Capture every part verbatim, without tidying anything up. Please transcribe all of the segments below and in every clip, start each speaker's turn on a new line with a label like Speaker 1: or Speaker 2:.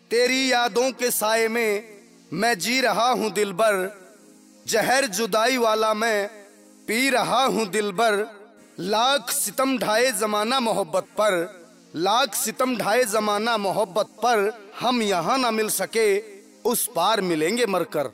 Speaker 1: तेरी यादों के साए में मैं जी रहा हूँ दिलबर, जहर जुदाई वाला मैं पी रहा हूँ दिलबर। लाख सितम ढाए जमाना मोहब्बत पर, लाख सितम ढाए जमाना मोहब्बत पर, हम यहाँ ना मिल सके उस पार मिलेंगे मरकर।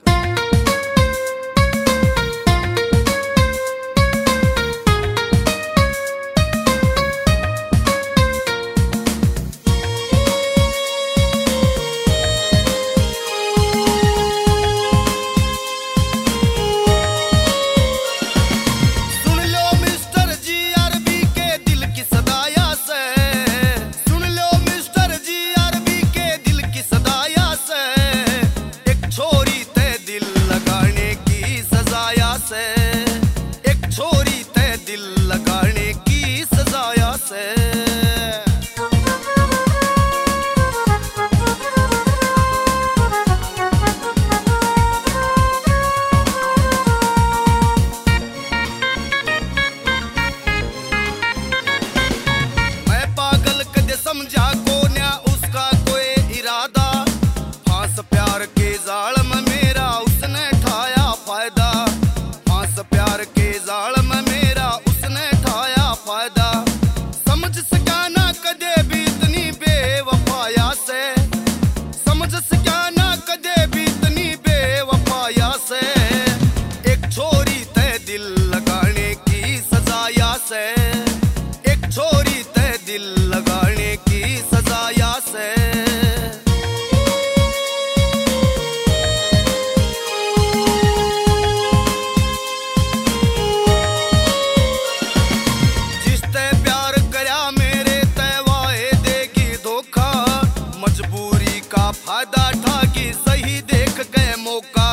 Speaker 1: एक छोरी ते दिल लगाने की सजाया से, मैं पागल कदे समझा को न्या उसका कोई इरादा, फांस प्यार के जाल में मेरा उसने ठाया फायदा, फांस प्यार के जाल में मेरा उसने ठाया फायदा। समझ सका ना कदे भी इतनी बेवफाया से, समझ सका ना कदे भी इतनी बेवफाया से, एक छोरी ते दिल लगाने की सजाया से, एक छोरी ते दिल लगाने की सजाया से। फायदा ठाकी सही देख गए मौका,